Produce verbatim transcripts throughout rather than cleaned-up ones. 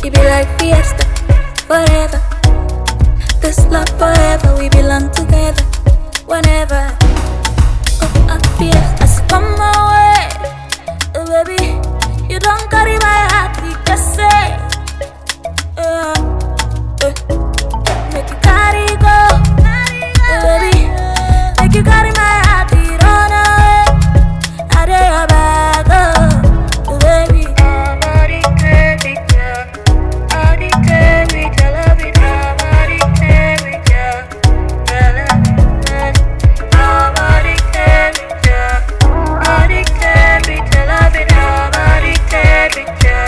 it be like fiesta, forever. This love forever, we belong together. Whenever, oh, I fiesta, I say come my way, oh, baby. You don't carry my heart, you just say, uh, uh, make you carry go, oh, baby. Make you carry my heart, you run away. I do your bag, oh, baby. I'm addicted with you, addicted with your love, I'm addicted with you, I'm addicted with you, addicted with your love, I'm addicted with you,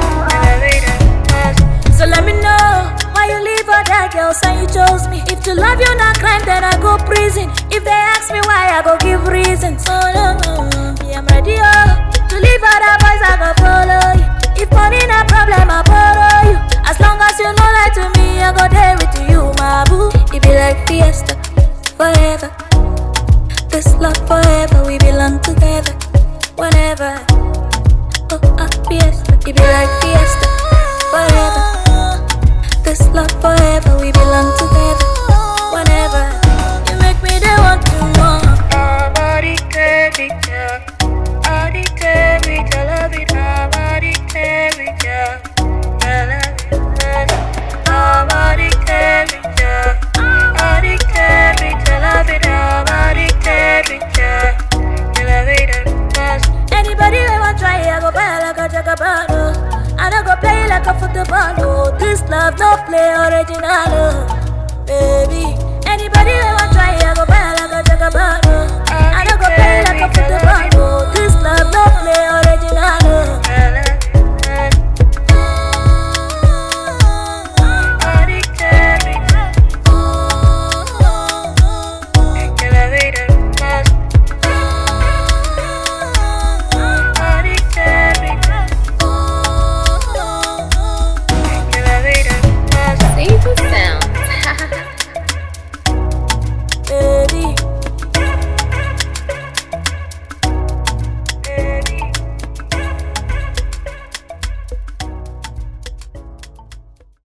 so let me know why you leave all that girls and you chose me. If to love you not crime, then I go prison. If they ask me why, I go give reasons. Oh no, no, me I'm ready oh, to leave other boys, I go follow you. If money not problem, I borrow you. As long as you don't lie to me, I go there with you, my boo. It be like fiesta, forever. This love forever, we belong together. Whenever, oh, ah, fiesta. It be like fiesta, forever. This love forever, we belong together. Whenever you make me the one to more. I'm addicted with you, addicted with your love, I'm addicted with you, I love it. I'm addicted with you, addicted with your love, I'm addicted with you, you love it. Anybody who want try, I go buy like a jagabano. I don't go play like a football, oh. This love no play original, oh. Baby. Anybody who want try, I go buy like a jagabano. I don't go play like a football.